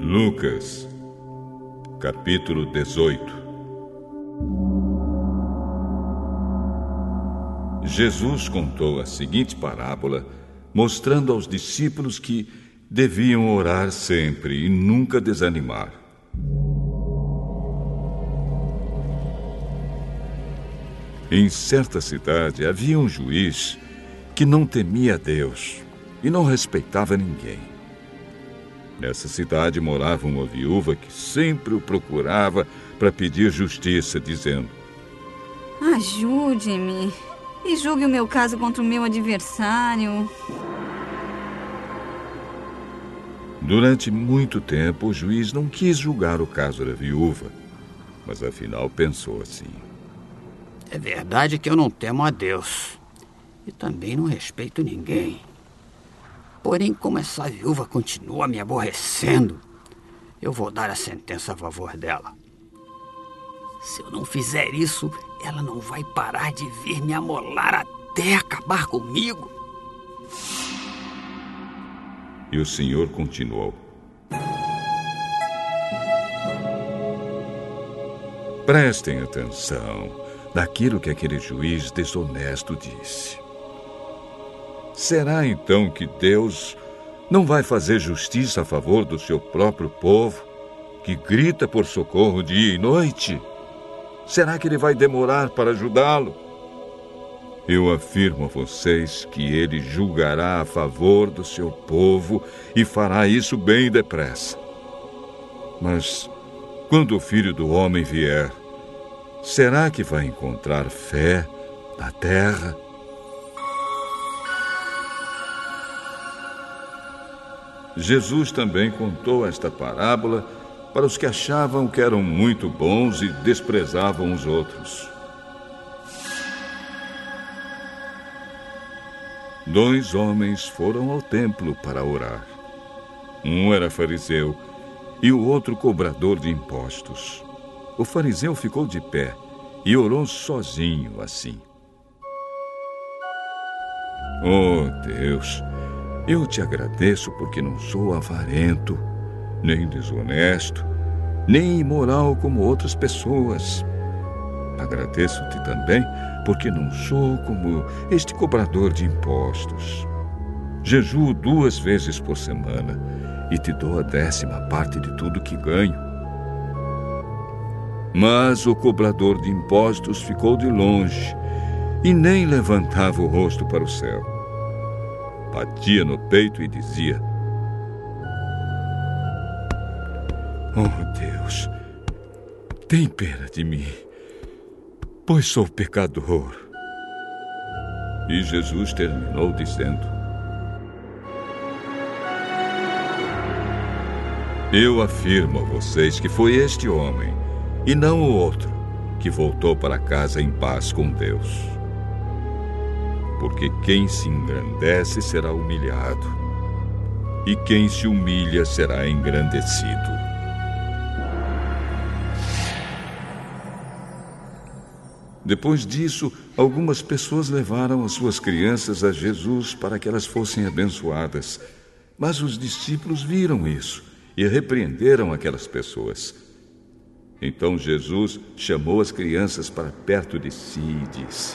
Lucas, capítulo 18. Jesus contou a seguinte parábola, mostrando aos discípulos que deviam orar sempre e nunca desanimar. Em certa cidade havia um juiz que não temia a Deus e não respeitava ninguém. Nessa cidade morava uma viúva que sempre o procurava para pedir justiça, dizendo: ajude-me e julgue o meu caso contra o meu adversário. Durante muito tempo, o juiz não quis julgar o caso da viúva, mas afinal pensou assim: é verdade que eu não temo a Deus e também não respeito ninguém. Porém, como essa viúva continua me aborrecendo, eu vou dar a sentença a favor dela. Se eu não fizer isso, ela não vai parar de vir me amolar até acabar comigo. E o Senhor continuou: prestem atenção naquilo que aquele juiz desonesto disse. Será então que Deus não vai fazer justiça a favor do seu próprio povo, que grita por socorro dia e noite? Será que ele vai demorar para ajudá-lo? Eu afirmo a vocês que ele julgará a favor do seu povo e fará isso bem depressa. Mas quando o Filho do Homem vier, será que vai encontrar fé na terra? Jesus também contou esta parábola para os que achavam que eram muito bons e desprezavam os outros. 2 homens foram ao templo para orar. Um era fariseu e o outro cobrador de impostos. O fariseu ficou de pé e orou sozinho assim: oh Deus, eu te agradeço porque não sou avarento, nem desonesto, nem imoral como outras pessoas. Agradeço-te também porque não sou como este cobrador de impostos. Jejuo 2 vezes por semana e te dou a 10ª parte de tudo que ganho. Mas o cobrador de impostos ficou de longe e nem levantava o rosto para o céu. Batia no peito e dizia: oh Deus, tem pena de mim, pois sou pecador. E Jesus terminou dizendo: eu afirmo a vocês que foi este homem, e não o outro, que voltou para casa em paz com Deus. Porque quem se engrandece será humilhado, e quem se humilha será engrandecido. Depois disso, algumas pessoas levaram as suas crianças a Jesus para que elas fossem abençoadas. Mas os discípulos viram isso e repreenderam aquelas pessoas. Então Jesus chamou as crianças para perto de si e disse: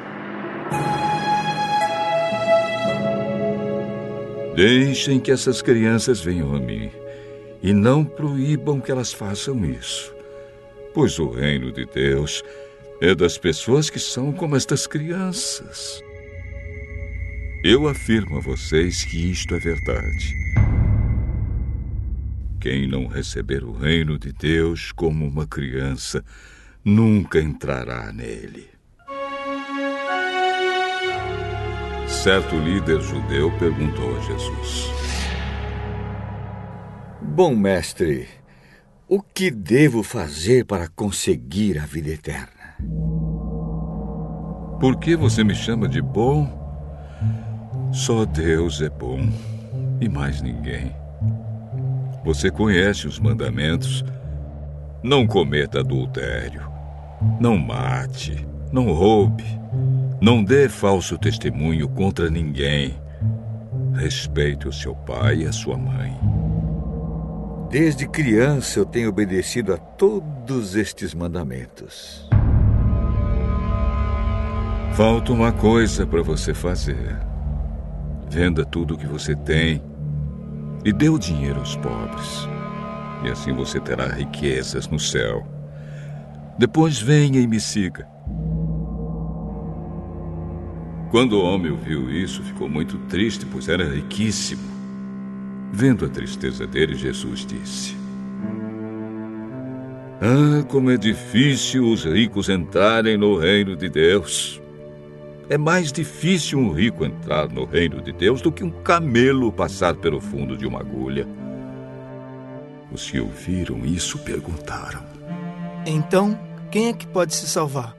deixem que essas crianças venham a mim e não proíbam que elas façam isso, pois o reino de Deus é das pessoas que são como estas crianças. Eu afirmo a vocês que isto é verdade. Quem não receber o reino de Deus como uma criança, nunca entrará nele. Certo líder judeu perguntou a Jesus: bom mestre, o que devo fazer para conseguir a vida eterna? Por que você me chama de bom? Só Deus é bom e mais ninguém. Você conhece os mandamentos: não cometa adultério, não mate, não roube, não dê falso testemunho contra ninguém, respeite o seu pai e a sua mãe. Desde criança eu tenho obedecido a todos estes mandamentos. Falta uma coisa para você fazer. Venda tudo o que você tem e dê o dinheiro aos pobres. E assim você terá riquezas no céu. Depois venha e me siga. Quando o homem ouviu isso, ficou muito triste, pois era riquíssimo. Vendo a tristeza dele, Jesus disse: Ah, como é difícil os ricos entrarem no reino de Deus. É mais difícil um rico entrar no reino de Deus do que um camelo passar pelo fundo de uma agulha. Os que ouviram isso perguntaram: Então, quem é que pode se salvar?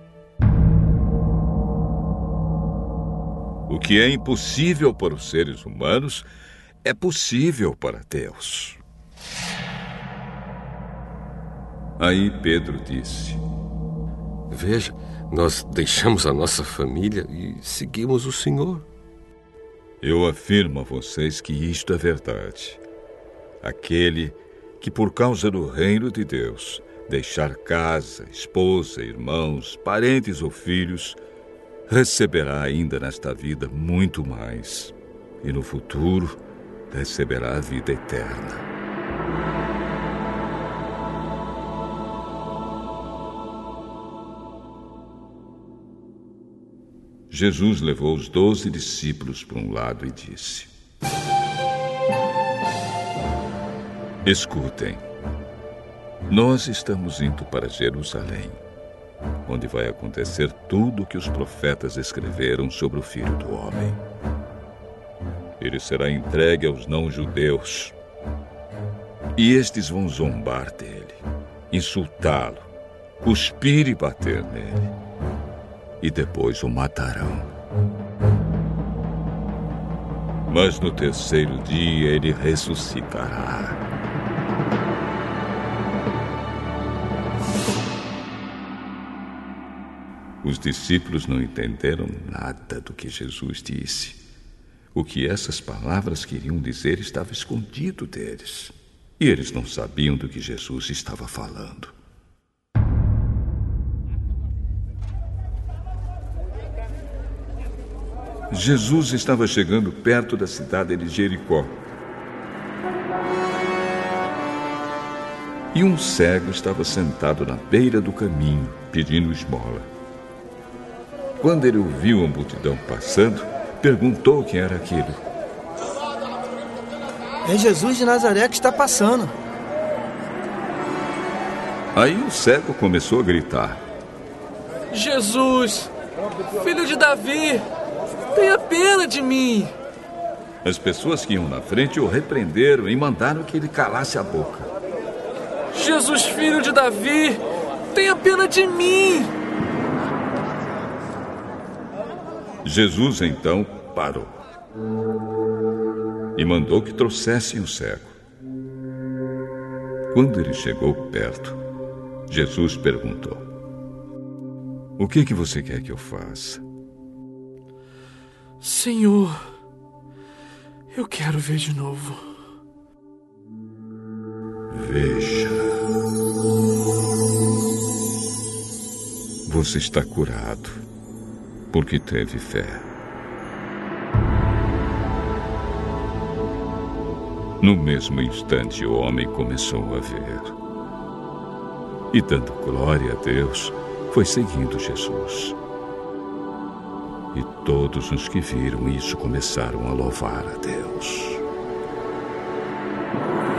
O que é impossível para os seres humanos é possível para Deus. Aí Pedro disse: Veja, nós deixamos a nossa família e seguimos o Senhor. Eu afirmo a vocês que isto é verdade. Aquele que, por causa do reino de Deus, deixar casa, esposa, irmãos, parentes ou filhos, receberá ainda nesta vida muito mais. E no futuro, receberá a vida eterna. Jesus levou os 12 discípulos para um lado e disse: Escutem, nós estamos indo para Jerusalém, onde vai acontecer tudo o que os profetas escreveram sobre o Filho do Homem. Ele será entregue aos não-judeus, e estes vão zombar dele, insultá-lo, cuspir e bater nele, e depois o matarão. Mas no terceiro dia ele ressuscitará. Os discípulos não entenderam nada do que Jesus disse. O que essas palavras queriam dizer estava escondido deles. E eles não sabiam do que Jesus estava falando. Jesus estava chegando perto da cidade de Jericó. E um cego estava sentado na beira do caminho, pedindo esmola. Quando ele ouviu a multidão passando, perguntou quem era aquilo. É Jesus de Nazaré que está passando. Aí o cego começou a gritar: Jesus, filho de Davi, tenha pena de mim. As pessoas que iam na frente o repreenderam e mandaram que ele calasse a boca. Jesus, filho de Davi, tenha pena de mim. Jesus então parou e mandou que trouxessem o cego. Quando ele chegou perto, Jesus perguntou: O que você quer que eu faça? Senhor, eu quero ver de novo. Veja. Você está curado, porque teve fé. No mesmo instante, o homem começou a ver. E dando glória a Deus, foi seguindo Jesus. E todos os que viram isso começaram a louvar a Deus.